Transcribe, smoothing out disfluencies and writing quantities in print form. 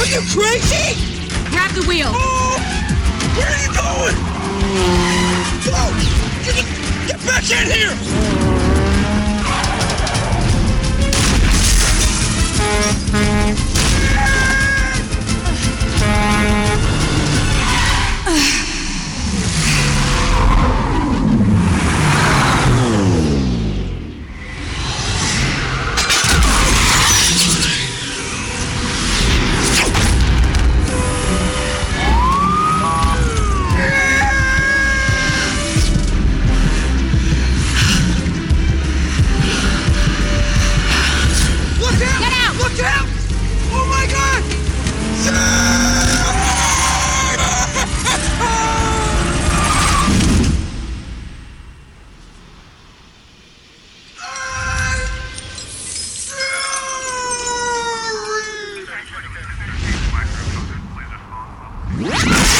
you crazy? Grab the wheel. Oh, where are you going? Whoa! Get back in here! Look out! Oh my God! I'm sorry!